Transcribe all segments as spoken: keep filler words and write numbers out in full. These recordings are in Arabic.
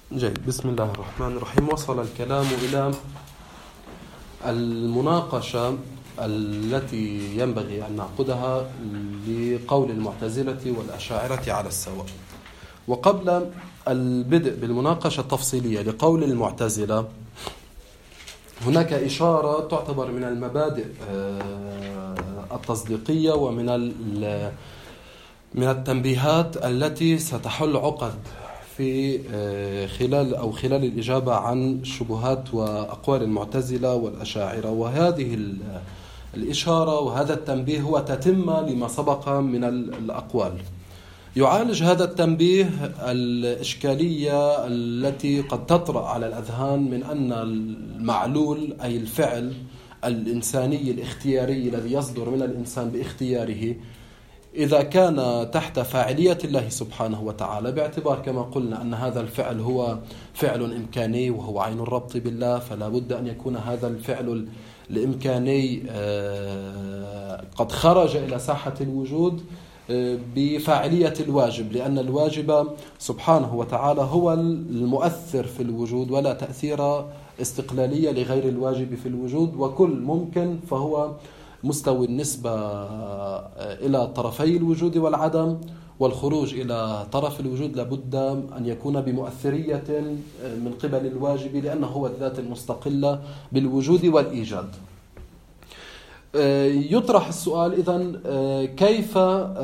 جيد. بسم الله الرحمن الرحيم. وصل الكلام إلى المناقشة التي ينبغي أن نعقدها لقول المعتزلة والأشاعرة على السواء. وقبل البدء بالمناقشة التفصيلية لقول المعتزلة هناك إشارة تعتبر من المبادئ التصديقية ومن من التنبيهات التي ستحل عقد في خلال أو خلال الإجابة عن شبهات وأقوال المعتزلة والأشاعرة. وهذه الإشارة وهذا التنبيه هو تتمة لما سبق من الأقوال. يعالج هذا التنبيه الإشكالية التي قد تطرأ على الأذهان من أن المعلول أي الفعل الإنساني الاختياري الذي يصدر من الإنسان باختياره إذا كان تحت فاعلية الله سبحانه وتعالى، باعتبار كما قلنا أن هذا الفعل هو فعل إمكاني وهو عين الربط بالله، فلا بد أن يكون هذا الفعل الإمكاني قد خرج إلى ساحة الوجود بفاعلية الواجب، لأن الواجب سبحانه وتعالى هو المؤثر في الوجود ولا تأثير استقلالية لغير الواجب في الوجود، وكل ممكن فهو مستوي النسبة إلى طرفي الوجود والعدم، والخروج إلى طرف الوجود لابد أن يكون بمؤثرية من قبل الواجب لأنه هو الذات المستقلة بالوجود والإيجاد. يطرح السؤال إذن كيف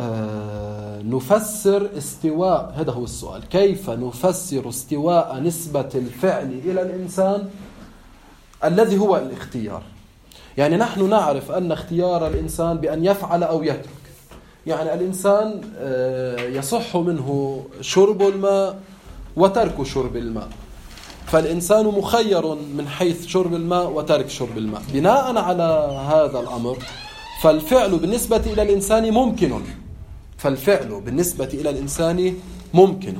نفسر استواء، هذا هو السؤال، كيف نفسر استواء نسبة الفعل إلى الإنسان الذي هو الاختيار؟ يعني نحن نعرف أن اختيار الإنسان بأن يفعل أو يترك، يعني الإنسان يصح منه شرب الماء وترك شرب الماء، فالإنسان مخير من حيث شرب الماء وترك شرب الماء. بناء على هذا الأمر فالفعل بالنسبة إلى الإنسان ممكن، فالفعل بالنسبة إلى الإنسان ممكن.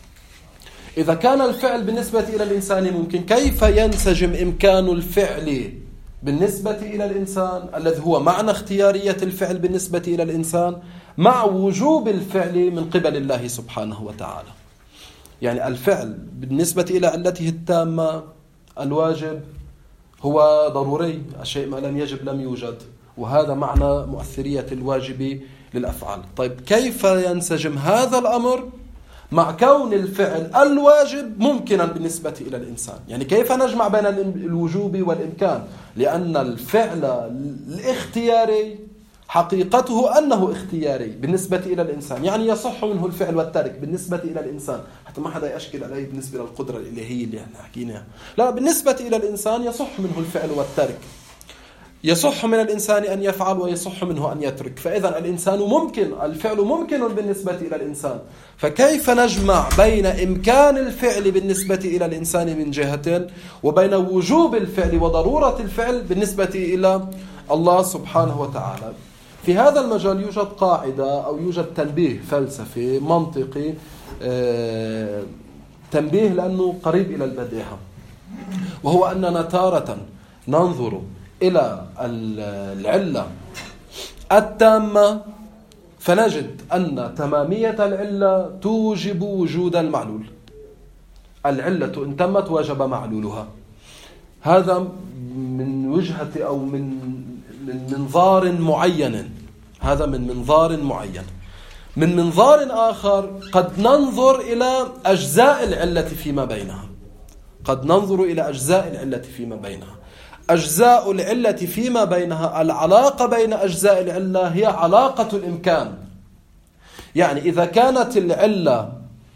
إذا كان الفعل بالنسبة إلى الإنسان ممكن، كيف ينسجم إمكان الفعل بالنسبة إلى الإنسان الذي هو معنى اختيارية الفعل بالنسبة إلى الإنسان مع وجوب الفعل من قبل الله سبحانه وتعالى؟ يعني الفعل بالنسبة إلى علته التامة الواجب هو ضروري، الشيء ما لم يجب لم يوجد، وهذا معنى مؤثرية الواجب للأفعال. طيب كيف ينسجم هذا الأمر مع كون الفعل الواجب ممكنا بالنسبة إلى الإنسان؟ يعني كيف نجمع بين الوجوب والإمكان؟ لأن الفعل الاختياري حقيقته أنه اختياري بالنسبة إلى الإنسان، يعني يصح منه الفعل والترك بالنسبة إلى الإنسان، حتى ما حدا يشكل عليه بالنسبة للقدرة الإلهية اللي احنا حكيناها. لا، بالنسبة إلى الإنسان يصح منه الفعل والترك، يصح من الإنسان أن يفعل ويصح منه أن يترك، فإذا الإنسان ممكن، الفعل ممكن بالنسبة إلى الإنسان. فكيف نجمع بين إمكان الفعل بالنسبة إلى الإنسان من جهة وبين وجوب الفعل وضرورة الفعل بالنسبة إلى الله سبحانه وتعالى؟ في هذا المجال يوجد قاعدة أو يوجد تنبيه فلسفي منطقي، آه تنبيه لأنه قريب إلى البديهة، وهو أننا تارة ننظر إلى العلة التامة فنجد أن تمامية العلة توجب وجود المعلول. العلة إن تمت وجب معلولها. هذا من وجهة أو من من منظار معين، هذا من منظار معين. من منظار آخر قد ننظر إلى أجزاء العلة فيما بينها، قد ننظر إلى أجزاء العلة فيما بينها. أجزاء العلة فيما بينها، العلاقة بين أجزاء العلة هي علاقة الإمكان. يعني إذا كانت العلة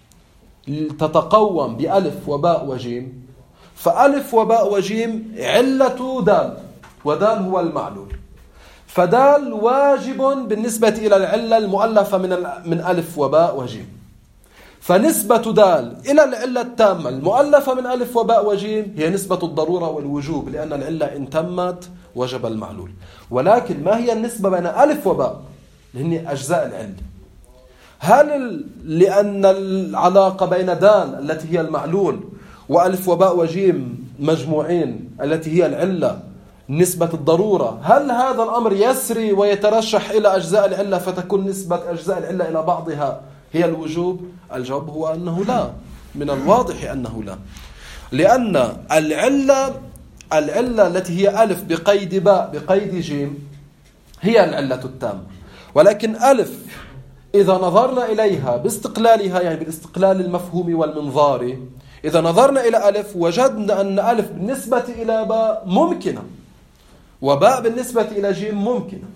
تتقوم بألف وباء وجيم، فألف وباء وجيم علة دال، ودال هو المعلول، فدال واجب بالنسبة إلى العلة المؤلفة من من ألف وباء وجيم. فنسبة دال إلى العلة التامة المؤلفة من ألف وباء وجيم هي نسبة الضرورة والوجوب، لأن العلة إن تمت وجب المعلول. ولكن ما هي النسبة بين ألف وباء؟ لأن أجزاء العلة. هل لأن العلاقة بين دال التي هي المعلول وألف وباء وجيم مجموعين التي هي العلة نسبة الضرورة، هل هذا الأمر يسري ويترشح إلى أجزاء العلة فتكون نسبة أجزاء العلة إلى بعضها هي الوجوب؟ الجواب هو أنه لا. من الواضح أنه لا، لأن العلة العلة التي هي ألف بقيد باء بقيد جيم هي العلة التامة، ولكن ألف إذا نظرنا إليها باستقلالها، يعني بالاستقلال المفهومي والمنظاري، إذا نظرنا إلى ألف وجدنا أن ألف بالنسبة إلى باء ممكنة وباء بالنسبة إلى جيم ممكنة،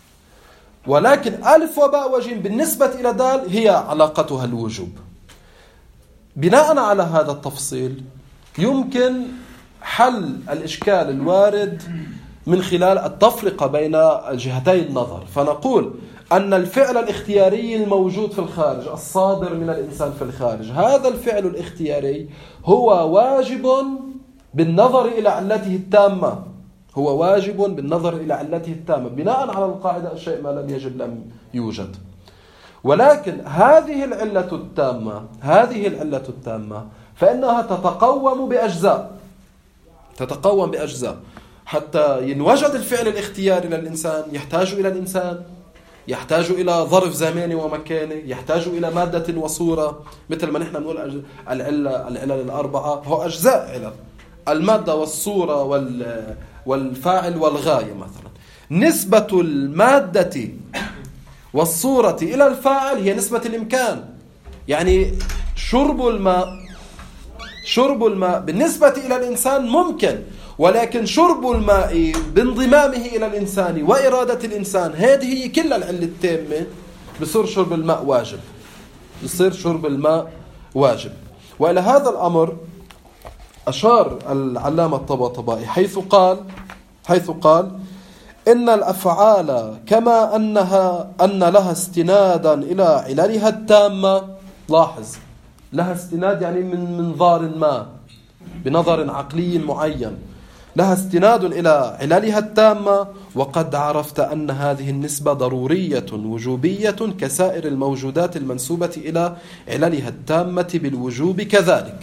ولكن ألف وباء وجيم بالنسبة إلى دال هي علاقتها الوجوب. بناء على هذا التفصيل يمكن حل الإشكال الوارد من خلال التفرقة بين جهتي النظر، فنقول أن الفعل الاختياري الموجود في الخارج الصادر من الإنسان في الخارج، هذا الفعل الاختياري هو واجب بالنظر إلى علته التامة، هو واجب بالنظر إلى علته التامة بناء على القاعدة الشيء ما لم يجب لم يوجد. ولكن هذه العلة التامة هذه العلة التامة فإنها تتقوم بأجزاء تتقوم بأجزاء حتى ينوجد الفعل الاختياري للإنسان يحتاج إلى الإنسان، يحتاج إلى ظرف زماني ومكاني، يحتاج إلى مادة وصورة، مثل ما نحن نقول العلة العلل الأربعة هو أجزاء علل، المادة والصورة والفاعل والغاية. مثلا نسبة المادة والصورة إلى الفاعل هي نسبة الإمكان، يعني شرب الماء شرب الماء بالنسبة إلى الإنسان ممكن، ولكن شرب الماء بانضمامه إلى الإنسان وإرادة الإنسان هذه هي كل العلة التامة، بصير شرب الماء واجب بصير شرب الماء واجب. وإلى هذا الأمر أشار العلامة الطباطبائي حيث قال حيث قال إن الأفعال كما أنها أن لها استنادا إلى عللها التامة، لاحظ لها استناد يعني من منظار ما بنظر عقلي معين، لها استناد إلى عللها التامة، وقد عرفت أن هذه النسبة ضرورية وجوبية كسائر الموجودات المنسوبة إلى عللها التامة بالوجوب كذلك.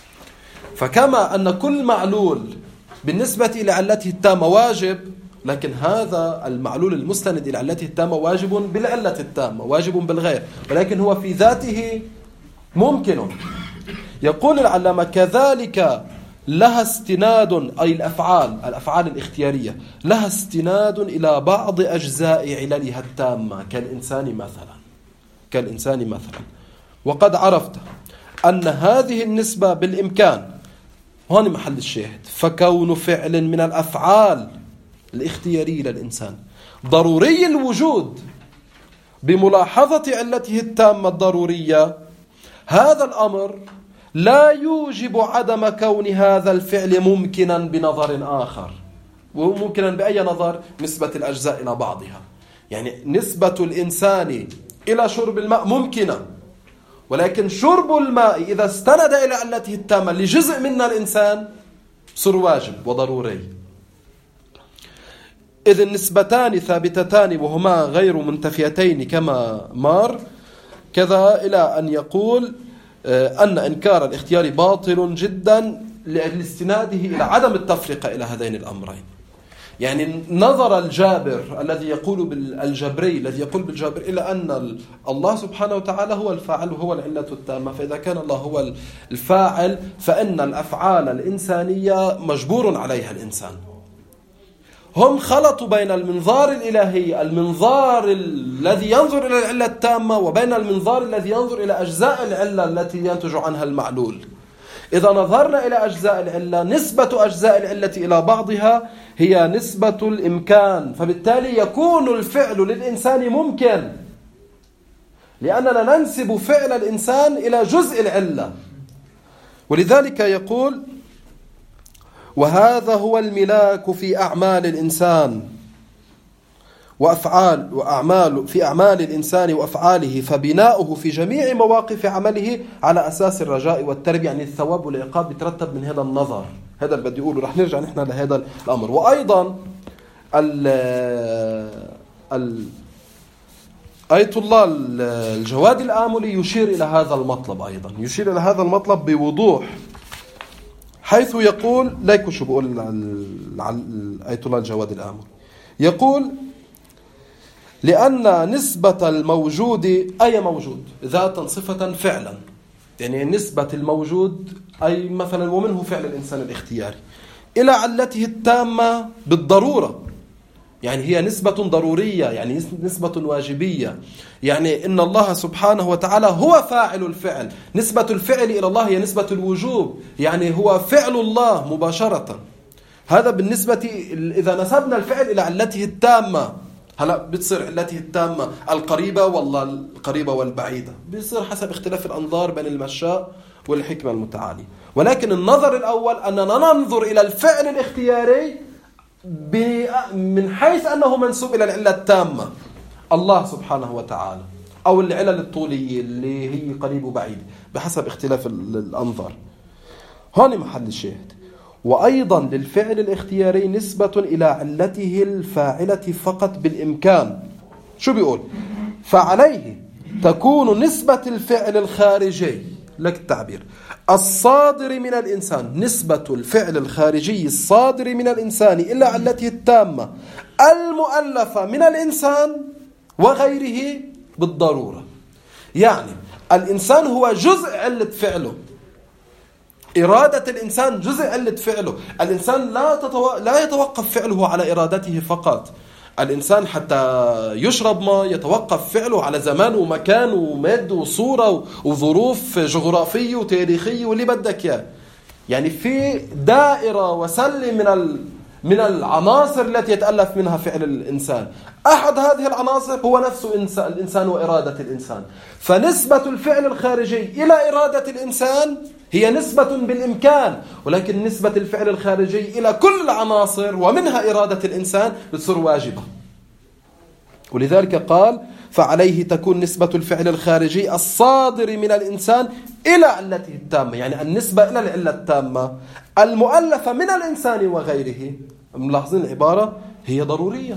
فكما أن كل معلول بالنسبة إلى علته التامة واجب، لكن هذا المعلول المستند إلى علته التامة واجب بالعلة التامة واجب بالغير، ولكن هو في ذاته ممكن. يقول العلامة كذلك لها استناد، أي الأفعال الأفعال الاختيارية لها استناد إلى بعض أجزاء عللها التامة كالإنسان مثلا كالإنسان مثلا وقد عرفت أن هذه النسبة بالإمكان، هون محل الشاهد، فكون فعل من الأفعال الاختيارية للإنسان ضروري الوجود بملاحظة علته التامة الضرورية، هذا الأمر لا يوجب عدم كون هذا الفعل ممكنا بنظر آخر، وممكنا بأي نظر؟ نسبة الأجزاء إلى بعضها، يعني نسبة الإنسان إلى شرب الماء ممكنة، ولكن شرب الماء إذا استند إلى علته التامة لجزء من الإنسان صار واجب وضروري. إذ النسبتان ثابتتان وهما غير منتفيتين كما مار، كذا إلى أن يقول أن إنكار الاختيار باطل جدا لاستناده إلى عدم التفرقة إلى هذين الأمرين. يعني نظر الجابر الذي يقول بالجبري الذي يقول بالجابر إلى أن الله سبحانه وتعالى هو الفاعل وهو العلة التامة، فإذا كان الله هو الفاعل فإن الأفعال الإنسانية مجبور عليها الإنسان. هم خلطوا بين المنظار الإلهي المنظار الذي ينظر إلى العلة التامة وبين المنظار الذي ينظر إلى أجزاء العلة التي ينتج عنها المعلول. إذا نظرنا إلى أجزاء العلة نسبة أجزاء العلة إلى بعضها هي نسبة الإمكان، فبالتالي يكون الفعل للإنسان ممكن لأننا ننسب فعل الإنسان إلى جزء العلة. ولذلك يقول وهذا هو الملاك في أعمال الإنسان وأفعال وأعمال في أعمال الإنسان وأفعاله، فبناؤه في جميع مواقف عمله على أساس الرجاء والتربية، يعني الثواب والعقاب يترتب من هذا النظر. هذا اللي بدي أقوله، رح نرجع نحن لهذا الأمر. وأيضا ال ال آية الله الجواد الآملي يشير إلى هذا المطلب، أيضا يشير إلى هذا المطلب بوضوح، حيث يقول ليكو شو بقول آية الله الجواد الآملي، يقول لأن نسبة الموجود أي موجود ذاتا صفة فعلا، يعني نسبة الموجود أي مثلا ومنه فعل الإنسان الاختياري إلى علته التامة بالضرورة، يعني هي نسبة ضرورية، يعني نسبة واجبية، يعني إن الله سبحانه وتعالى هو فاعل الفعل. نسبة الفعل إلى الله هي نسبة الوجوب، يعني هو فعل الله مباشرة. هذا بالنسبة إذا نسبنا الفعل إلى علته التامة. هلا بتصير علته التامة القريبة والله القريبة والبعيدة، بيصير حسب اختلاف الأنظار بين المشاء والحكمة المتعالية. ولكن النظر الأول أننا ننظر إلى الفعل الاختياري من حيث أنه منسوب إلى العلة التامة الله سبحانه وتعالى، أو العلل الطولية اللي هي قريب وبعيد بحسب اختلاف الأنظار. هون محل الشاهد. وأيضا للفعل الاختياري نسبة إلى علته الفاعلة فقط بالإمكان. شو بيقول؟ فعليه تكون نسبة الفعل الخارجي، لك التعبير، الصادر من الإنسان، نسبة الفعل الخارجي الصادر من الإنسان إلى علته التامة المؤلفة من الإنسان وغيره بالضرورة. يعني الإنسان هو جزء علة فعله، إرادة الإنسان جزء علة فعله. الإنسان لا تتو... لا يتوقف فعله على إرادته فقط. الإنسان حتى يشرب ما يتوقف فعله على زمان ومكان ومادة وصورة وظروف جغرافية وتاريخية واللي بدك إياه. يعني في دائرة وسلة من ال... من العناصر التي يتألف منها فعل الإنسان. أحد هذه العناصر هو نفسه إنسان الإنسان وإرادة الإنسان. فنسبة الفعل الخارجي إلى إرادة الإنسان هي نسبة بالإمكان، ولكن نسبة الفعل الخارجي إلى كل العناصر ومنها إرادة الإنسان بتصير واجبة. ولذلك قال فعليه تكون نسبة الفعل الخارجي الصادر من الإنسان إلى علته التامة، يعني النسبة إلى العلة التامة المؤلفة من الإنسان وغيره. ملاحظين العبارة هي ضرورية،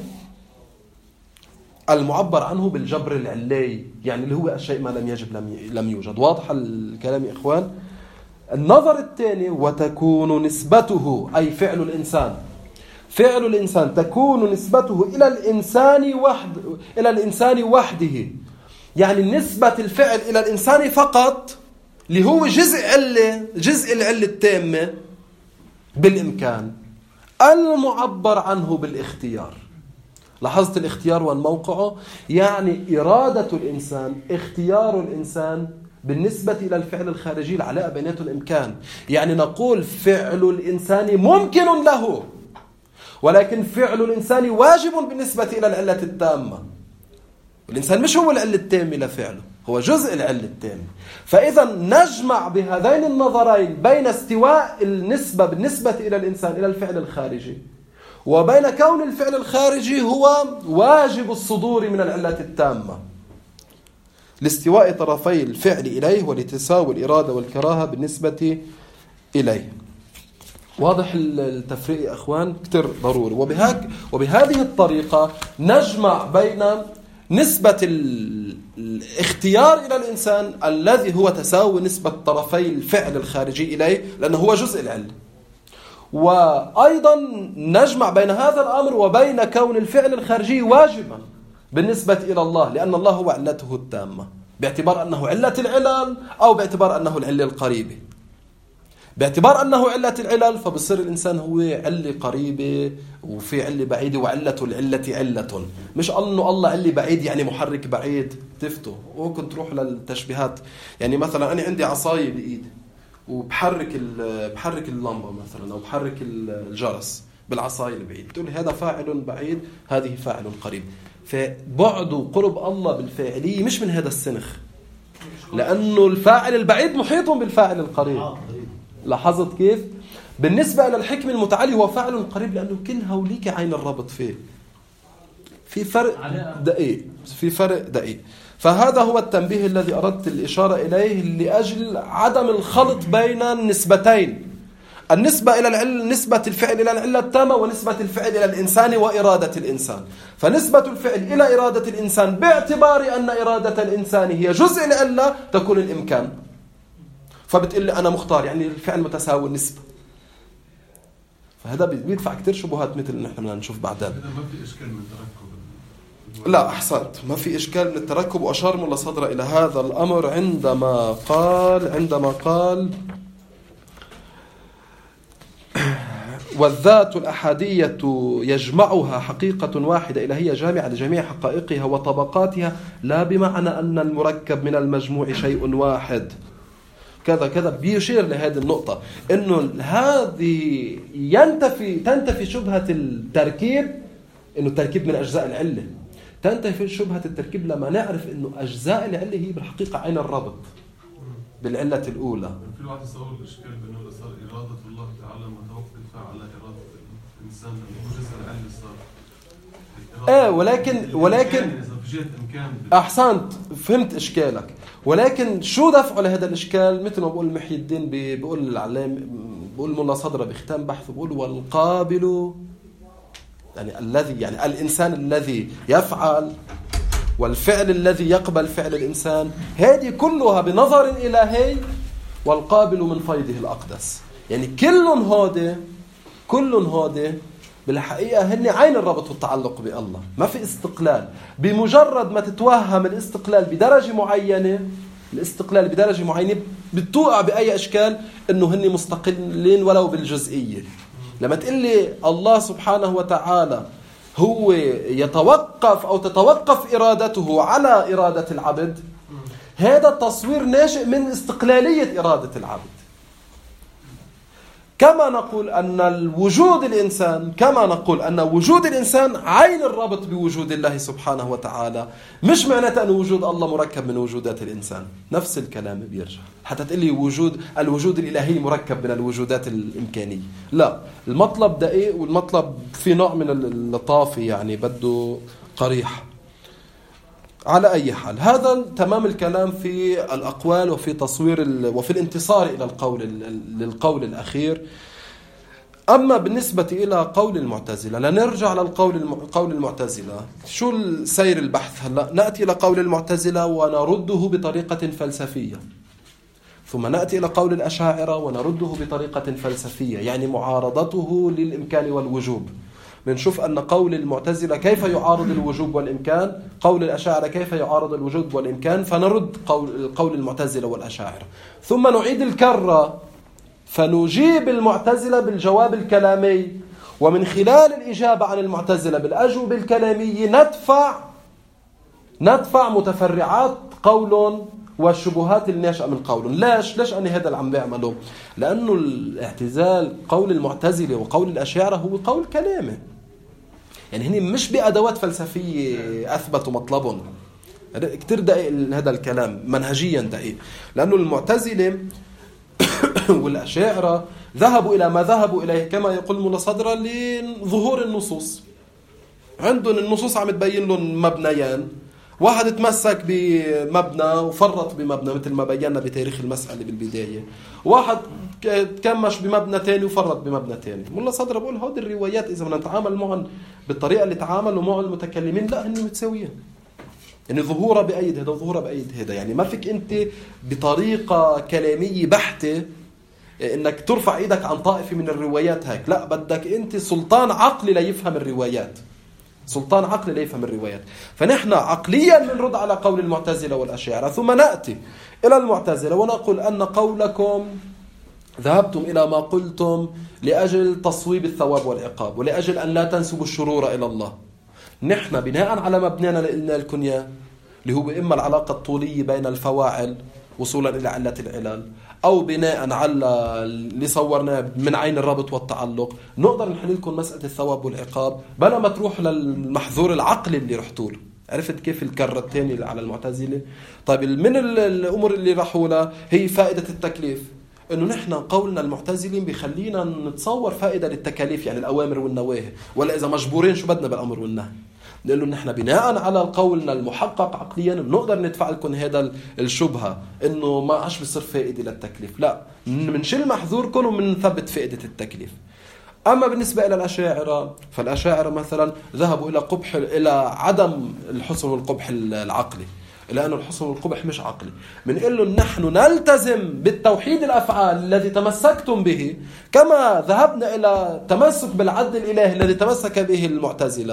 المعبر عنه بالجبر العلي، يعني اللي هو الشيء ما لم يجب لم يوجد. واضح الكلام يا إخوان؟ النظر الثاني وتكون نسبته أي فعل الإنسان، فعل الإنسان تكون نسبته إلى الإنسان وحد إلى الإنسان وحده، يعني نسبة الفعل إلى الإنسان فقط اللي هو جزء علة جزء العلة التامة بالإمكان المعبر عنه بالاختيار. لاحظت الاختيار والموقعه، يعني إرادة الإنسان اختيار الإنسان بالنسبة إلى الفعل الخارجي العلاقة بينته الإمكان. يعني نقول فعل الإنسان ممكن له، ولكن فعل الإنسان واجب بالنسبة إلى العلة التامة. الإنسان مش هو العلة التامة لفعله، هو جزء العلة التامة. فإذا نجمع بهذين النظرين بين استواء النسبة بالنسبة إلى الإنسان إلى الفعل الخارجي، وبين كون الفعل الخارجي هو واجب الصدور من العلة التامة لاستواء طرفي الفعل إليه ولتساوي الإرادة والكراهة بالنسبة إليه. واضح التفريق يا أخوان؟ كتير ضروري. وبهاك وبهذه الطريقة نجمع بين نسبة الاختيار إلى الإنسان الذي هو تساوي نسبة طرفي الفعل الخارجي إليه لأنه هو جزء العلة، وأيضا نجمع بين هذا الأمر وبين كون الفعل الخارجي واجبا بالنسبة إلى الله لأن الله هو علته التامة، باعتبار أنه علة العلل أو باعتبار أنه العلة القريبة. باعتبار أنه علة العلل فبصير الإنسان هو علة قريبة وفي علة بعيدة، وعلة العلة علة، مش أنه الله علة بعيد يعني محرك بعيد. تفتوا وممكن تروح للتشبيهات، يعني مثلا أنا عندي عصاية بإيدي وبحرك بحرك اللمبة مثلا أو بحرك الجرس بالعصاية البعيد، تقول هذا فاعل بعيد هذه فاعل قريب. فبعد وقرب الله بالفاعلية مش من هذا السنخ، لأنه الفاعل البعيد محيط بالفاعل القريب. لاحظت كيف؟ بالنسبة إلى الحكم المتعالي هو فاعل قريب لأنه كل هوليك عين الربط فيه، في فرق دقيق في فرق دقيق. فهذا هو التنبيه الذي أردت الإشارة إليه لأجل عدم الخلط بين النسبتين، النسبة إلى العلة، نسبة الفعل إلى العلة التامة، ونسبة الفعل إلى الإنسان وإرادة الإنسان. فنسبة الفعل إلى إرادة الإنسان باعتبار أن إرادة الإنسان هي جزء العلة تكون الإمكان، فبتقول لي أنا مختار يعني الفعل متساوي النسبة. فهذا بيدفع كتير شبهات مثل اللي نحن بدنا نشوف بعدين. ما في إشكال من تركب لا أحسنت، ما في إشكال من التركب. وأشار ملا صدر إلى هذا الأمر عندما قال عندما قال والذات الأحادية يجمعها حقيقة واحدة إلهية جامعة لجميع حقائقها وطبقاتها، لا بمعنى أن المركب من المجموع شيء واحد. كذا كذا بيشير لهذه النقطة، إنه هذه ينتفي تنتفي شبهة التركيب، إنه التركيب من أجزاء العلة. تنتفي شبهة التركيب لما نعرف إنه أجزاء العلة هي بالحقيقة عين الربط بالعلة الأولى. في الوقت صار الإشكال بأنه صار إرادة الله تعالى متوقفة على إرادة الإنسان، لأنه جزء العلة صار. إيه ولكن ولكن أحسنت، فهمت إشكالك. ولكن شو دفعه لهذا الإشكال؟ مثل ما بقول محي الدين، بيقول العلام، بيقول ملا صدر بختام بحثه، بيقول والقابل يعني الذي يعني الإنسان الذي يفعل، والفعل الذي يقبل فعل الإنسان، هذه كلها بنظر إلهي، والقابل من فيضه الأقدس. يعني كلهم هودي كلهم هودي بالحقيقة هن عين الربط والتعلق بالله، ما في استقلال. بمجرد ما تتوهم الاستقلال بدرجة معينة، الاستقلال بدرجة معينة بتوقع بأي أشكال إنه هن مستقلين ولو بالجزئية. لما تقول لي الله سبحانه وتعالى هو يتوقف أو تتوقف إرادته على إرادة العبد، هذا التصوير ناشئ من استقلالية إرادة العبد. كما نقول أن الوجود الإنسان كما نقول أن وجود الإنسان عين الربط بوجود الله سبحانه وتعالى، مش معناته أن وجود الله مركب من وجودات الإنسان. نفس الكلام بيرجع حتى تقول لي وجود الوجود الإلهي مركب من الوجودات الإمكانية. لا، المطلب دقيق، والمطلب في نوع من اللطافة، يعني بده قريح. على أي حال، هذا تمام الكلام في الأقوال وفي تصوير وفي الانتصار إلى القول للقول الأخير. أما بالنسبة إلى قول المعتزلة، لنرجع للقول قول المعتزلة. شو سير البحث هلا؟ نأتي إلى قول المعتزلة ونرده بطريقة فلسفية، ثم نأتي إلى قول الأشاعرة ونرده بطريقة فلسفية، يعني معارضته للإمكان والوجوب. بنشوف أن قول المعتزلة كيف يعارض الوجوب والإمكان، قول الأشاعرة كيف يعارض الوجوب والإمكان، فنرد قول, قول المعتزلة والأشاعرة. ثم نعيد الكرة فنجيب المعتزلة بالجواب الكلامي، ومن خلال الإجابة عن المعتزلة بالأجوبة الكلامية ندفع ندفع متفرعات قول والشبهات الناشئة من قول. ليش؟ ليش أنا هذا اللي عم بعمله؟ لأنه الاعتزال قول المعتزلة وقول الأشاعرة هو قول كلامي، يعني هني مش بأدوات فلسفية أثبتوا مطلبهم. كتير دقيق هذا الكلام، منهجيا دقيق. لأنه المعتزلة والأشاعرة ذهبوا إلى ما ذهبوا إليه كما يقول ملا صدر لظهور النصوص. عندهم النصوص عم تبين لهم مبنيان، واحد تمسك بمبنى وفرط بمبنى مثل ما بينا بتاريخ المسألة بالبداية، واحد تكمش بمبنى تاني وفرط بمبنى تاني. ملا صدر بقول هذه الروايات إذا بدنا نتعامل معهم بالطريقة اللي تعاملوا مع المتكلمين، لا هن متساويين، يعني ظهورها بأيد هذا وظهورها بأيد هذا. يعني ما فيك أنت بطريقة كلامية بحتة إنك ترفع إيدك عن طائفة من الروايات هيك، لا، بدك أنت سلطان عقلي ليفهم الروايات، سلطان عقلي ليفهم الروايات. فنحن عقليا بنرد على قول المعتزلة والأشاعرة، ثم نأتي إلى المعتزلة ونقول أن قولكم ذهبتم إلى ما قلتم لأجل تصويب الثواب والعقاب ولأجل أن لا تنسبوا الشرور إلى الله. نحن بناء على مبنانا لنا للكنية اللي هو إما العلاقة الطولية بين الفواعل وصولا إلى علة العلل، أو بناء على اللي صورناه من عين الربط والتعلق، نقدر نحل لكم مسألة الثواب والعقاب بلا ما تروح للمحظور العقلي اللي رحتوا له. عرفت كيف الكرة الثانية على المعتزلة؟ طيب من الأمور اللي راحوا لها هي فائدة التكليف، إنه نحن قولنا المعتزلين بيخلينا نتصور فائدة للتكاليف، يعني الأوامر والنواهي، ولا إذا مجبورين شو بدنا بالأمر والنهي. لأنه نحن بناء على قولنا المحقق عقليا بنقدر ندفع لكم هذا الشبهة إنه ما عاش بصير فائدة للتكليف، لا، منشيل محذوركم ومنثبت فائدة التكليف. أما بالنسبة إلى الأشاعرة، فالأشاعرة مثلا ذهبوا إلى قبح إلى عدم الحسن والقبح العقلي، لأنه الحسن والقبح مش عقلي. بنقول له نحن نلتزم بالتوحيد الأفعال الذي تمسكتم به، كما ذهبنا إلى تمسك بالعدل الإلهي الذي تمسك به المعتزلة.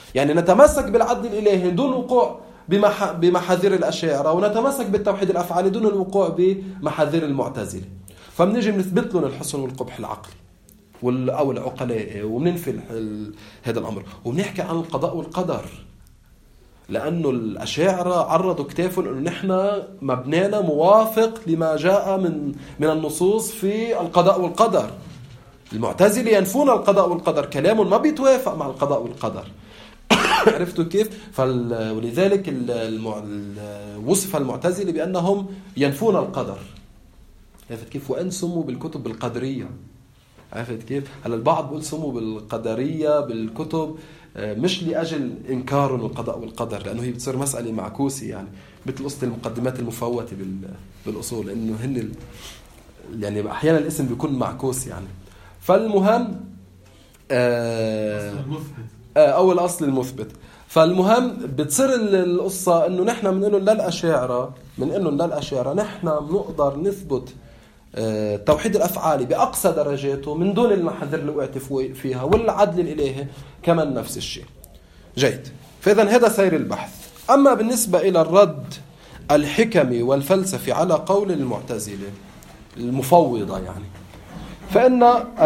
يعني نتمسك بالعدل الإلهي دون وقوع بمحاذير الأشاعرة، ونتمسك بالتوحيد الأفعالي دون الوقوع بمحاذير المعتزلة. فبنجي بنثبت لهم الحسن والقبح العقلي أو العقلاء وبننفي هذا الأمر، وبنحكي عن القضاء والقدر، لأنه الأشاعرة عرضوا كتافهم أنه نحن مبنانا موافق لما جاء من من النصوص في القضاء والقدر. المعتزلة ينفون القضاء والقدر، كلامهم ما بيتوافق مع القضاء والقدر. عرفتوا كيف؟ فال... ولذلك المع... وصف المعتزلة بأنهم ينفون القدر. عرفت كيف؟ وأن سموا بالكتب بالقدرية. عرفت كيف؟ هلا البعض بيقول سموا بالقدرية بالكتب مش لأجل إنكار القضاء والقدر، لأنه هي بتصير مسألة معكوسة، يعني مثل قصة المقدمات المفوتة بال... بالأصول، لأنه هن ال... يعني أحيانا الاسم بيكون معكوس يعني. فالمهم آه... أو الأصل المثبت. فالمهم بتصير القصة إنه نحن بنقول للأشاعرة بنقول للأشاعرة نحن بنقدر نثبت توحيد الأفعال بأقصى درجاته من دون المحاذير اللي وقعت فيها، والعدل الإلهي كمان نفس الشيء. جيد. فإذا هذا سير البحث. أما بالنسبة إلى الرد الحكمي والفلسفي على قول المعتزلة المفوضة يعني، فإن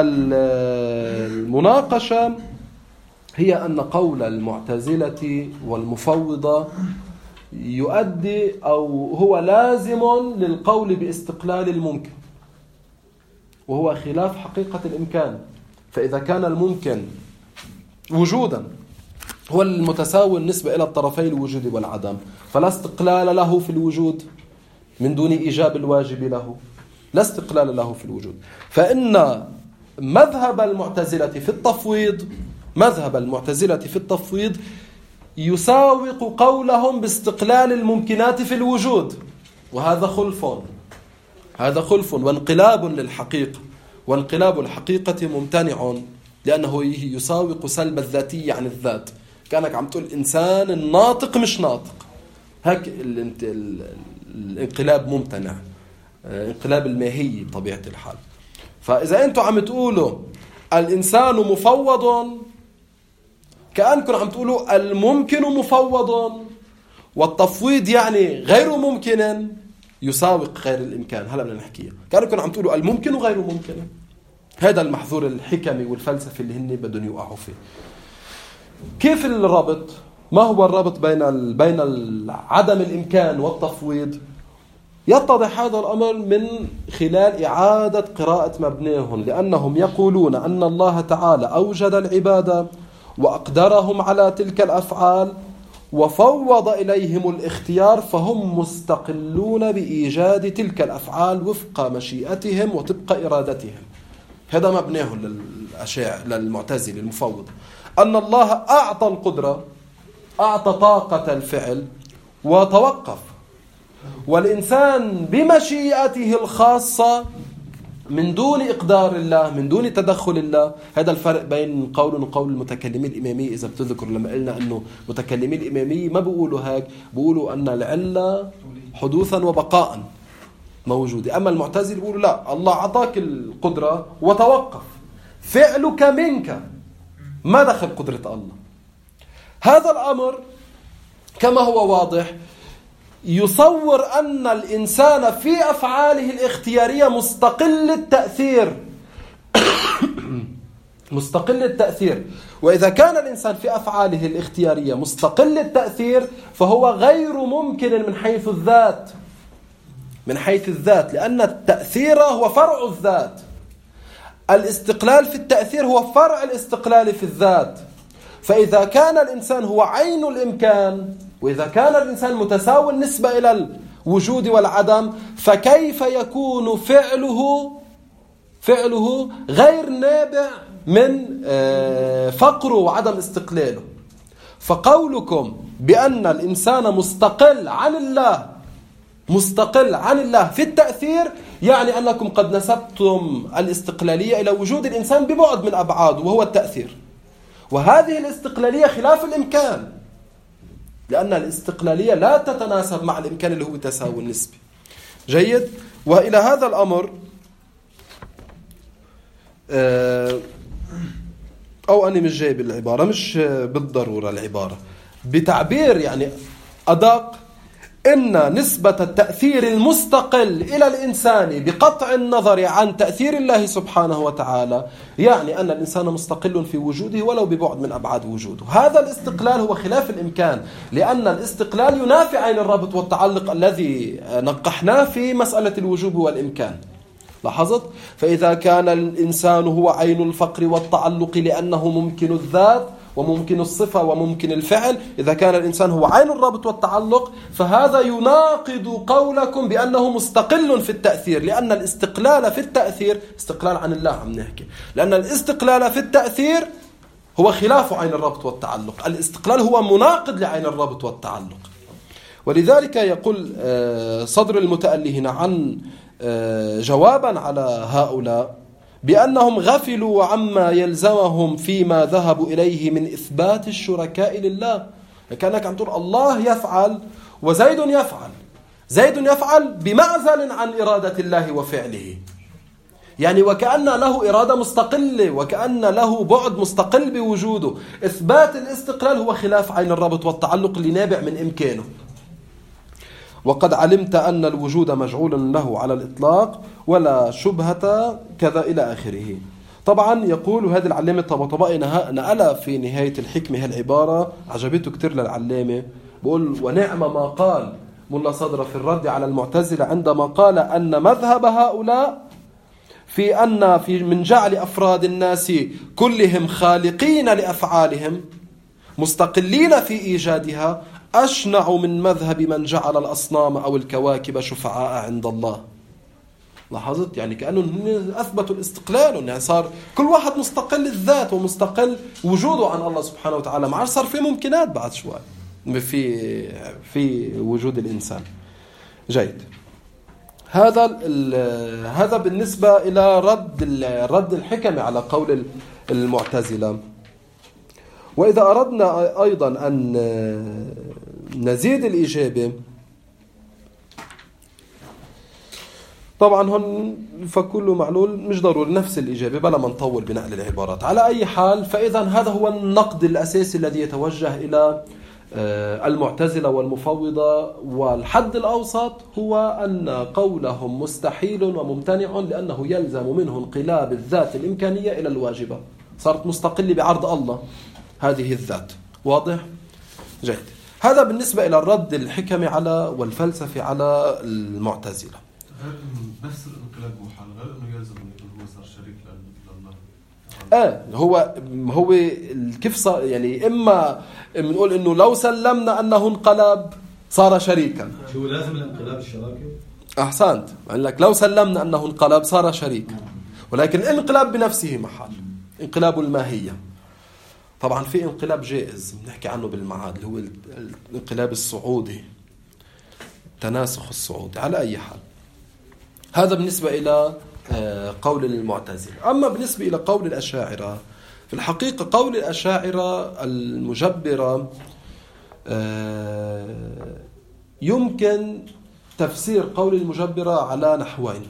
المناقشة هي أن قول المعتزلة والمفوضة يؤدي أو هو لازم للقول باستقلال الممكن، وهو خلاف حقيقة الإمكان. فإذا كان الممكن وجودا هو المتساوي النسبة إلى الطرفي الوجود والعدم، فلا استقلال له في الوجود من دون إيجاب الواجب له، لا استقلال له في الوجود. فإن مذهب المعتزلة في التفويض مذهب المعتزلة في التفويض يساوق قولهم باستقلال الممكنات في الوجود، وهذا خلف هذا خلف وانقلاب للحقيقة، وانقلاب الحقيقة ممتنع لأنه يساوق سلب الذاتية عن الذات. كأنك عم تقول إنسان الناطق مش ناطق، هيك الانقلاب ممتنع، انقلاب الماهية بطبيعة الحال. فإذا أنتم عم تقولوا الإنسان مفوض، كأنكم عم تقولوا الممكن مفوض، والتفويض يعني غير ممكن يساوق غير الإمكان. هلا بدنا نحكيها. كأنكم عم تقولوا الممكن وغير ممكن. هذا المحظور الحكمي والفلسفي اللي هن بدهم يوقعوا فيه. كيف الربط؟ ما هو الربط بين بين عدم الإمكان والتفويض؟ يتضح هذا الأمر من خلال إعادة قراءة مبناهم، لأنهم يقولون أن الله تعالى أوجد العبادة وأقدرهم على تلك الأفعال وفوض إليهم الاختيار، فهم مستقلون بإيجاد تلك الأفعال وفق مشيئتهم وطبق إرادتهم. هذا مبناه للأشاعرة للمعتزلة المفوض، أن الله أعطى القدرة، أعطى طاقة الفعل وتوقف، والإنسان بمشيئته الخاصة من دون إقدار الله، من دون تدخل الله. هذا الفرق بين قول وقول المتكلمين الإمامية. إذا بتذكر لما قلنا أنه متكلمين الإمامية ما بيقولوا هيك، بيقولوا أن العلة حدوثا وبقاء موجودة. أما المعتزلة بيقولوا لا، الله عطاك القدرة وتوقف، فعلك منك، ما دخل قدرة الله. هذا الأمر كما هو واضح يصور أن الإنسان في أفعاله الاختيارية مستقل التأثير مستقل التأثير. وإذا كان الإنسان في أفعاله الاختيارية مستقل التأثير فهو غير ممكن من حيث الذات من حيث الذات لأن التأثير هو فرع الذات. الاستقلال في التأثير هو فرع الاستقلال في الذات. فإذا كان الإنسان هو عين الإمكان، وإذا كان الإنسان متساوي النسبة إلى الوجود والعدم، فكيف يكون فعله فعله غير نابع من فقره وعدم استقلاله؟ فقولكم بأن الإنسان مستقل عن الله مستقل عن الله في التأثير يعني أنكم قد نسبتم الاستقلالية إلى وجود الإنسان ببعد من أبعاده وهو التأثير، وهذه الاستقلالية خلاف الإمكان، لأن الاستقلالية لا تتناسب مع الإمكان اللي هو تساوي النسبي. جيد. وإلى هذا الأمر أو أني مش جايب العبارة، مش بالضرورة العبارة بتعبير يعني أدق، إن نسبة التأثير المستقل إلى الإنسان بقطع النظر عن تأثير الله سبحانه وتعالى، يعني أن الإنسان مستقل في وجوده ولو ببعد من أبعاد وجوده. هذا الاستقلال هو خلاف الإمكان، لأن الاستقلال ينافي عين الرابط والتعلق الذي نقحناه في مسألة الوجوب والإمكان. لاحظت؟ فإذا كان الإنسان هو عين الفقر والتعلق لأنه ممكن الذات وممكن الصفة وممكن الفعل، إذا كان الإنسان هو عين الرابط والتعلق، فهذا يناقض قولكم بأنه مستقل في التأثير، لأن الاستقلال في التأثير استقلال عن الله عم نحكي، لأن الاستقلال في التأثير هو خلاف عين الرابط والتعلق، الاستقلال هو مناقض لعين الرابط والتعلق. ولذلك يقول صدر المتألهين عن جوابا على هؤلاء بأنهم غفلوا عما يلزمهم فيما ذهبوا إليه من إثبات الشركاء لله. كأنك عم تقول الله يفعل وزيد يفعل، زيد يفعل بمعزل عن إرادة الله وفعله، يعني وكأن له إرادة مستقلة، وكأن له بعد مستقل بوجوده. إثبات الاستقلال هو خلاف عين الربط والتعلق اللي نابع من إمكانه. وقد علمت أن الوجود مجعول له على الإطلاق ولا شبهة كذا إلى آخره. طبعا يقول هذا العلامة الطباطبائي نقلها في نهاية الحكمة هالعبارة عجبته كتير للعلامة، بقول ونعم ما قال ملا صدر في الرد على المعتزلة عندما قال أن مذهب هؤلاء في أن في من جعل أفراد الناس كلهم خالقين لأفعالهم مستقلين في إيجادها أشنع من مذهب من جعل الأصنام أو الكواكب شفعاء عند الله. لاحظت؟ يعني كأنه أثبتوا الاستقلال، يعني صار كل واحد مستقل الذات ومستقل وجوده عن الله سبحانه وتعالى، مع صار في ممكنات بعد شوي في في وجود الإنسان. جيد. هذا هذا بالنسبة إلى رد رد الحكم على قول المعتزلة. وإذا أردنا أيضا أن نزيد الإجابة، طبعا هون فكل معلول مش ضروري نفس الإجابة بلا ما نطول بنقل العبارات. على أي حال، فإذا هذا هو النقد الأساسي الذي يتوجه إلى المعتزلة والمفوضة، والحد الأوسط هو أن قولهم مستحيل وممتنع لأنه يلزم منه انقلاب الذات الإمكانية إلى الواجبة، صارت مستقلة بعرض الله هذه الذات. واضح؟ جيد. هذا بالنسبة إلى الرد الحكمي على والفلسفي على المعتزلة. غير بس الانقلاب محال، غير انه يلزم انه هو صار شريك لله. اه هو هو كيف صار، يعني اما بنقول انه لو سلمنا انه انقلب صار شريكا. شو لازم الانقلاب الشراكه؟ احسنت، قال لك لو سلمنا انه انقلب صار شريكا، ولكن الانقلاب بنفسه محال، انقلاب الماهية. طبعا في انقلاب جائز بنحكي عنه بالمعاد اللي هو الانقلاب الصعودي، تناسخ الصعودي. على أي حال، هذا بالنسبة إلى قول المعتزلة. أما بالنسبة إلى قول الأشاعرة، في الحقيقة قول الأشاعرة المجبرة يمكن تفسير قول المجبرة على نحوين،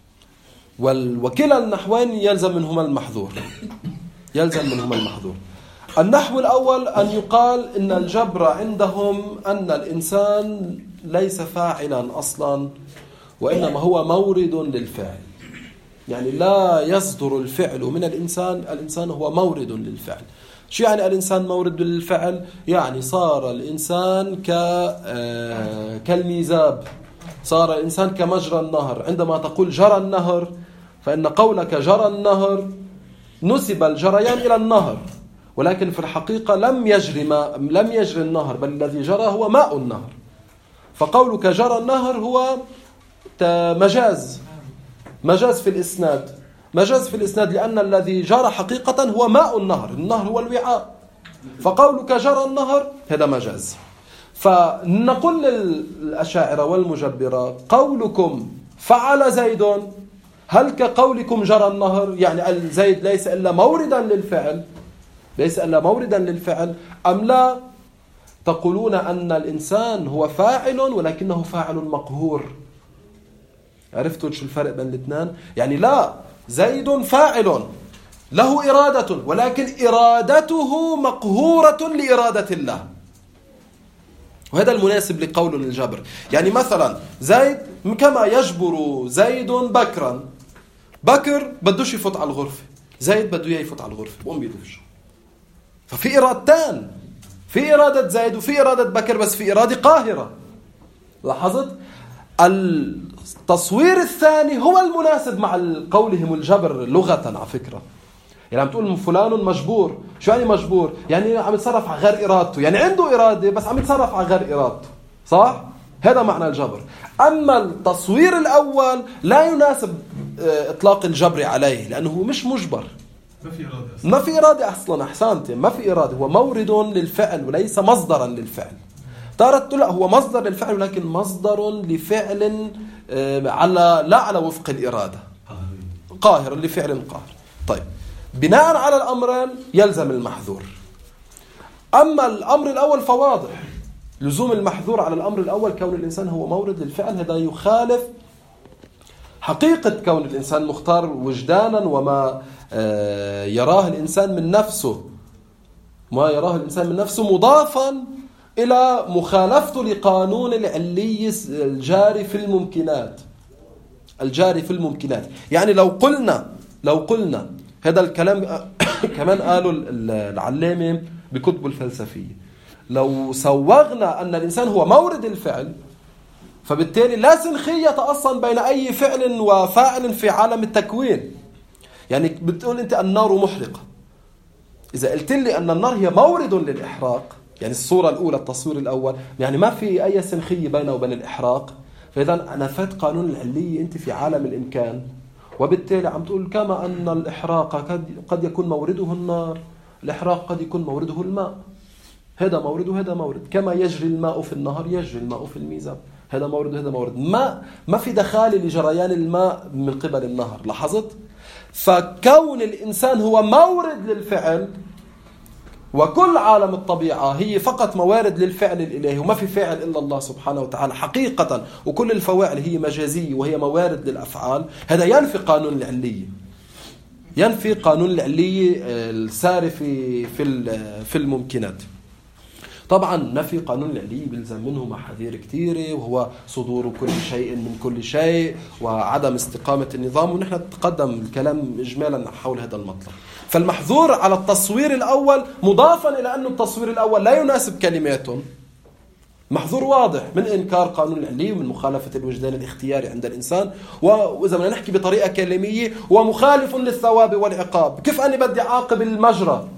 وكلا النحوين يلزم منهما المحظور يلزم منهما المحظور. النحو الأول أن يقال إن الجبر عندهم أن الإنسان ليس فاعلا أصلا، وإنما هو مورد للفعل، يعني لا يصدر الفعل من الإنسان، الإنسان هو مورد للفعل. شو يعني الإنسان مورد للفعل؟ يعني صار الإنسان ك كالميزاب، صار الإنسان كمجرى النهر. عندما تقول جرى النهر، فإن قولك جرى النهر نسب الجريان إلى النهر، ولكن في الحقيقة لم يجري ما لم يجري النهر، بل الذي جرى هو ماء النهر. فقولك جرى النهر هو مجاز مجاز في الإسناد مجاز في الإسناد لأن الذي جرى حقيقة هو ماء النهر، النهر هو الوعاء. فقولك جرى النهر هذا مجاز. فنقول للأشاعرة والمجبرة قولكم فعل زيد هل كقولكم جرى النهر؟ يعني زيد ليس إلا موردا للفعل ليس إلا موردا للفعل أم لا؟ تقولون أن الإنسان هو فاعل ولكنه فاعل مقهور. عرفتوا شو الفرق بين الاثنين؟ يعني لا، زيد فاعل له إرادة ولكن إرادته مقهورة لإرادة الله. وهذا المناسب لقول الجبر. يعني مثلا زيد كما يجبر زيد بكرا، بكر بدوش يفوت على الغرفة، زيد بده يفوت على الغرفة وقوم بيدوش. ففي إرادتان، في إرادة زيد وفي إرادة بكر، بس في إرادة قاهرة. لاحظت؟ التصوير الثاني هو المناسب مع قولهم الجبر لغة على فكرة. يعني عم تقول فلان مجبور، شو يعني مجبور؟ يعني عم يتصرف على غير إرادته، يعني عنده إرادة بس عم يتصرف على غير إرادته، صح؟ هذا معنى الجبر. أما التصوير الأول لا يناسب إطلاق الجبر عليه لأنه مش مجبر، ما في إرادة أصلا. ما في إرادة أصلا. أحسنت، ما في إرادة، هو مورد للفعل وليس مصدرا للفعل. تارة لا هو مصدر للفعل ولكن مصدر لفعل على لا على وفق الإرادة، قاهر لفعل قاهر. طيب بناء على الأمرين يلزم المحذور. أما الأمر الأول فواضح، لزوم المحذور على الأمر الأول كون الإنسان هو مورد للفعل، هذا يخالف حقيقة كون الإنسان مختار وجدانا وما يراه الإنسان من نفسه، ما يراه الإنسان من نفسه مضافا إلى مخالفته لقانون العلي الجاري في الممكنات، الجاري في الممكنات. يعني لو قلنا لو قلنا هذا الكلام كمان قالوا العلامة بكتبه الفلسفية، لو سوغنا أن الإنسان هو مورد الفعل فبالتالي لا سنخية أصلا بين أي فعل وفاعل في عالم التكوين. يعني بتقول أنت النار محرقة، إذا قلت لي أن النار هي مورد للإحراق، يعني الصورة الأولى التصوير الأول، يعني ما في أي سنخية بينه وبين الإحراق، فإذا نفت قانون العلية أنت في عالم الإمكان، وبالتالي عم تقول كما أن الإحراق قد يكون مورده النار، الإحراق قد يكون مورده الماء، هذا مورد وهذا مورد، كما يجري الماء في النهر يجري الماء في الميزاب، هذا مورد وهذا مورد. ما ما في دخال لجريان الماء من قبل النهر. لاحظت؟ فكون الإنسان هو مورد للفعل، وكل عالم الطبيعة هي فقط موارد للفعل الإلهي وما في فاعل إلا الله سبحانه وتعالى حقيقة، وكل الفواعل هي مجازية وهي موارد للأفعال، هذا ينفي قانون العلية، ينفي قانون العلية الساري في في الممكنات. طبعا نفي قانون العلية بيلزم منه محاذير كثيرة، وهو صدور كل شيء من كل شيء وعدم استقامة النظام، ونحن تقدم الكلام إجمالا حول هذا المطلب. فالمحظور على التصوير الأول مضافا إلى أن التصوير الأول لا يناسب كلماته، محظور واضح من إنكار قانون العلية ومن مخالفة الوجدان الاختياري عند الإنسان، وإذا بدنا نحكي بطريقة كلامية ومخالف للثواب والعقاب. كيف أنا بدي عاقب المجرى؟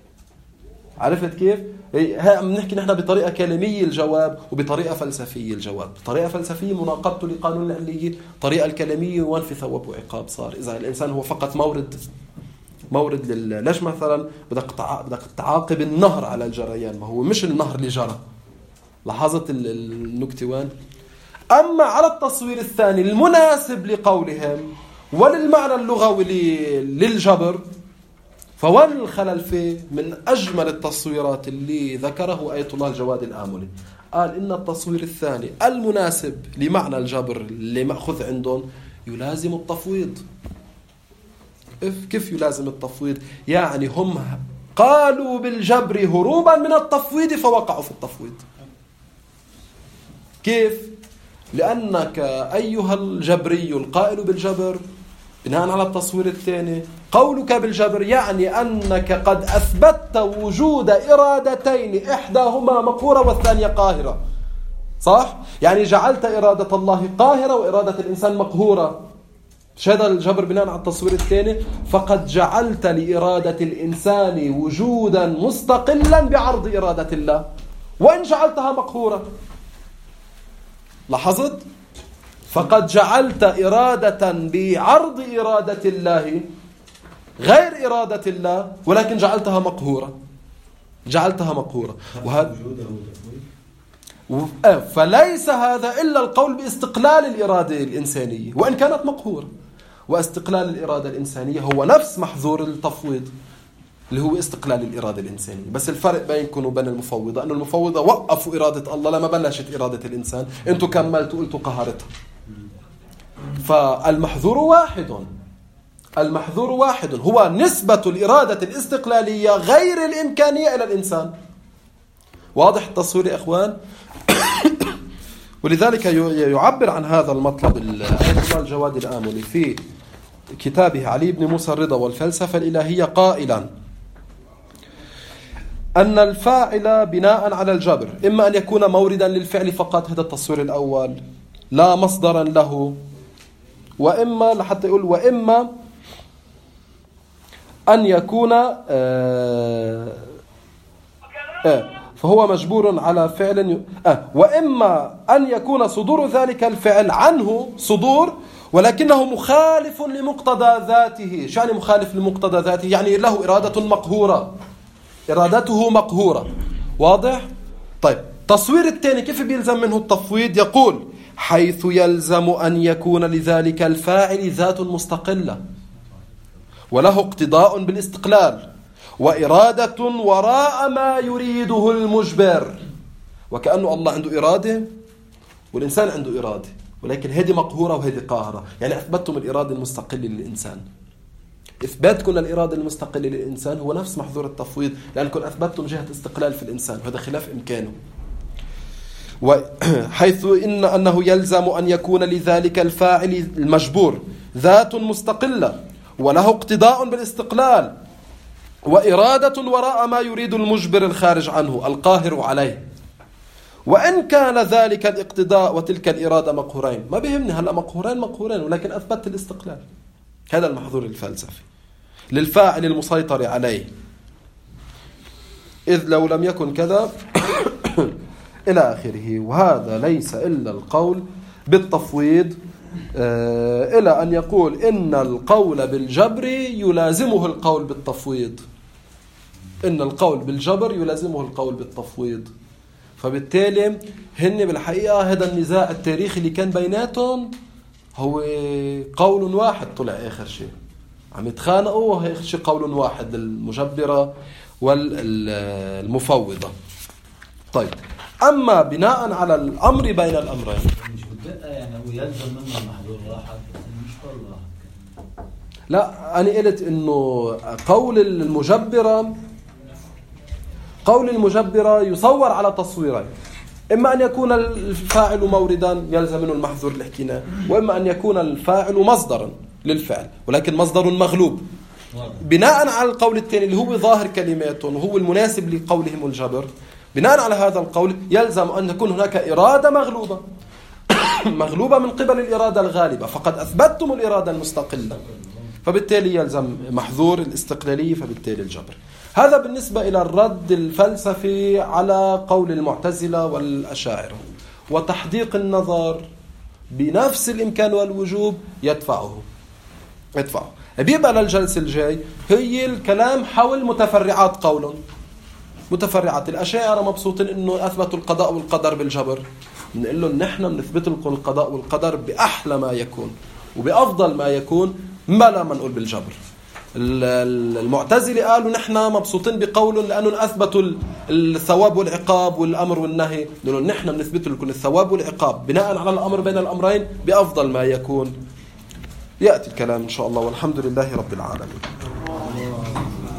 عرفت كيف؟ بنحكي نحن بطريقة كلامية الجواب وبطريقة فلسفية الجواب. بطريقة فلسفية مناقضته لقانون العلية، طريقة الكلامية وانفي ثواب وعقاب. صار إذا الإنسان هو فقط مورد مورد لل... ليش مثلا بدك تع... بدك تعاقب النهر على الجريان، ما هو مش النهر اللي جرى. لاحظت النكتة وين؟ أما على التصوير الثاني المناسب لقولهم وللمعنى اللغوي للجبر، فوين الخلل فيه؟ من أجمل التصويرات اللي ذكره آية الله الجواد الآملي، قال إن التصوير الثاني المناسب لمعنى الجبر اللي مأخذ عندهم يلازم التفويض. كيف يلازم التفويض؟ يعني هم قالوا بالجبر هروبا من التفويض فوقعوا في التفويض. كيف؟ لأنك أيها الجبري القائل بالجبر بناء على التصوير الثاني، قولك بالجبر يعني أنك قد أثبتت وجود إرادتين إحداهما مقهورة والثانية قاهرة، صح؟ يعني جعلت إرادة الله قاهرة وإرادة الإنسان مقهورة. هذا الجبر بناء على التصوير الثاني، فقد جعلت لإرادة الإنسان وجودا مستقلا بعرض إرادة الله وإن جعلتها مقهورة. لاحظت؟ فقد جعلت إرادة بعرض إرادة الله غير إرادة الله، ولكن جعلتها مقهورة، جعلتها مقهورة. وهذا فليس هذا إلا القول باستقلال الإرادة الإنسانية وإن كانت مقهورة. واستقلال الإرادة الإنسانية هو نفس محظور التفويض اللي هو استقلال الإرادة الإنسانية. بس الفرق بينكم وبين المفوضة أن المفوضة وقفوا إرادة الله لما بلشت إرادة الإنسان، أنتوا كملتوا قلتوا قهرتها. فالمحظور واحد، المحظور واحد، هو نسبة الإرادة الاستقلالية غير الإمكانية إلى الإنسان. واضح التصوير يا إخوان؟ ولذلك يعبر عن هذا المطلب آية الجواد الآملي في كتابه علي بن موسى الرضا والفلسفة الإلهية قائلا أن الفاعل بناء على الجبر إما أن يكون موردا للفعل فقط، هذا التصوير الأول، لا مصدرا له، وإما لحتى يقول وإما أن يكون آه آه فهو مجبور على فعل آه وإما أن يكون صدور ذلك الفعل عنه صدور ولكنه مخالف لمقتضى ذاته. شو يعني مخالف لمقتضى ذاته؟ يعني له إرادة مقهورة، إرادته مقهورة. واضح؟ طيب تصوير الثاني كيف بيلزم منه التفويض؟ يقول حيث يلزم أن يكون لذلك الفاعل ذات مستقلة وله اقتضاء بالاستقلال وإرادة وراء ما يريده المجبر. وكأنه الله عنده إرادة والإنسان عنده إرادة، ولكن هذه مقهورة وهذه قاهرة. يعني أثبتتم الإرادة المستقلة للإنسان. إثباتكم الإرادة المستقلة للإنسان هو نفس محظور التفويض، لأنكم أثبتتم جهة استقلال في الإنسان، وهذا خلاف إمكانه. وحيث إن أنه يلزم أن يكون لذلك الفاعل المجبور ذات مستقلة وله اقتضاء بالاستقلال وإرادة وراء ما يريد المجبر الخارج عنه القاهر عليه، وإن كان ذلك الاقتضاء وتلك الإرادة مقهورين. ما بيهمني هلأ مقهورين مقهورين، ولكن أثبت الاستقلال. هذا المحظور الفلسفي للفاعل المسيطر عليه، إذ لو لم يكن كذا إلى آخره. وهذا ليس إلا القول بالتفويض، إلى أن يقول إن القول بالجبر يلازمه القول بالتفويض، إن القول بالجبر يلازمه القول بالتفويض. فبالتالي هن بالحقيقة هذا النزاع التاريخي اللي كان بيناتهم هو قول واحد طلع آخر شيء، عم يتخانقوا وآخر شيء قول واحد، المجبرة والمفوضة. طيب أما بناء على الأمر بين الأمرين، يعني هو يلزم منه المحظور واحد مش قول واحد. لا أنا قلت إنه قول المجبرة قول المجبرة يصور على تصويرين، إما أن يكون الفاعل موردا يلزم منه المحظور اللي حكيناه، وإما أن يكون الفاعل مصدرا للفعل ولكن مصدر مغلوب. بناء على القول الثاني اللي هو ظاهر كلماتهم وهو المناسب لقولهم الجبر، بناء على هذا القول يلزم أن تكون هناك إرادة مغلوبة مغلوبة من قبل الإرادة الغالبة، فقد أثبتتم الإرادة المستقلة، فبالتالي يلزم محظور الاستقلالية، فبالتالي الجبر. هذا بالنسبة إلى الرد الفلسفي على قول المعتزلة والأشاعرة. وتحديق النظر بنفس الإمكان والوجوب يدفعه يدفعه بيبقى للجلسة الجاي هي الكلام حول متفرعات قولهم. متفرعات الأشاعرة مبسوطين إنه أثبتوا القضاء والقدر بالجبر، نقول لهم نحن بنثبت لكم القضاء والقدر بأحلى ما يكون وبأفضل ما يكون، ما لا منقول بالجبر. المعتزلة قالوا نحن مبسوطين بقولهم لأنهم أثبتوا الثواب والعقاب والأمر والنهي، لأنه نحن بنثبت لكم الثواب والعقاب بناء على الأمر بين الأمرين بأفضل ما يكون. يأتي الكلام إن شاء الله، والحمد لله رب العالمين.